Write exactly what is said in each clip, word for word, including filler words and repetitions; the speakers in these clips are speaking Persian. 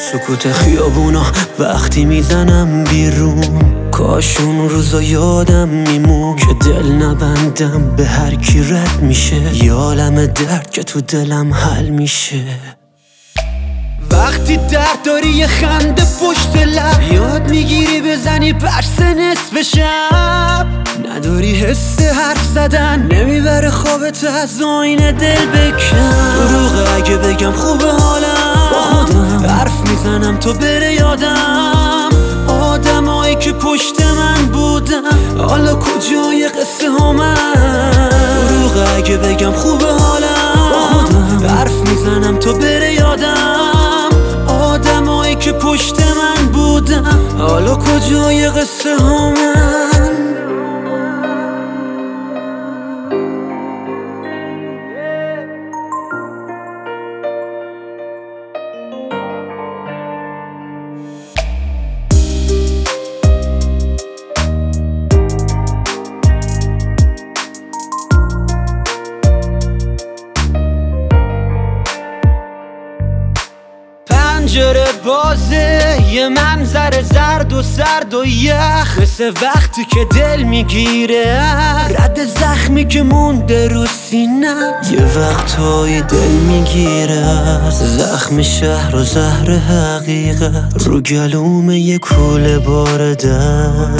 سکوت خیابونا وقتی میزنم بیرون، کاش اون روزا یادم میمون که دل نبندم به هر کی رد میشه، یه عالم درد که تو دلم حل میشه. وقتی درد داری یه خنده پشت لب، یاد میگیری بزنی پرس نصف شب، نداری حس حرف زدن، نمیبره خوابت از آینه دل بکن. دروغه اگه بگم خوبه حالم، با خودم حرف میزنم تو بره یادم، آدمایی که پشت من بودن حالا کجای قصه ها من. دروغه اگه بگم خوبه حالم، با خودم حرف میزنم تو بره یادم، آدمایی که پشت من بودن حالا کجای قصه ها من. پنجره بازه، یه منظر زرد و سرد و یخ، مثل وقتی که دل میگیره رد زخمی که مونده رو سینم. یه وقتایی دل میگیره زخم شهر و زهر حقیقت، رو گلوم یه کوله باردن.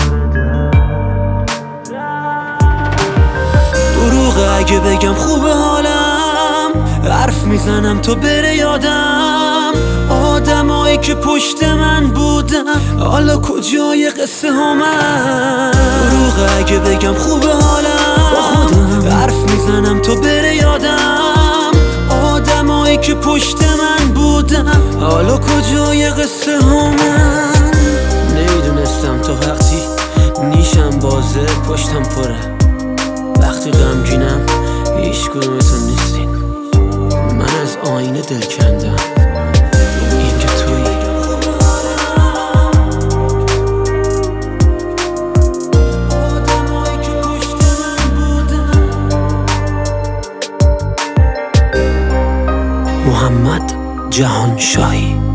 دروغه اگه بگم خوبه حالم، حرف میزنم تو بره یادم، آدمایی که پشت من بودن حالا کجای قصه ها من. دروغه اگه بگم خوبه حالم، با خودم حرف میزنم تو بره یادم، آدمایی که پشت من بودن حالا کجای قصه ها من. نمیدونستم تا وقتی نیشم بازه پشتم پره، وقتی غمگینم هیچ کدومتون نیستین، من از آینه دل کندم، این که تویی. آدمایی که پشت من بودن. محمد جهانشاهی.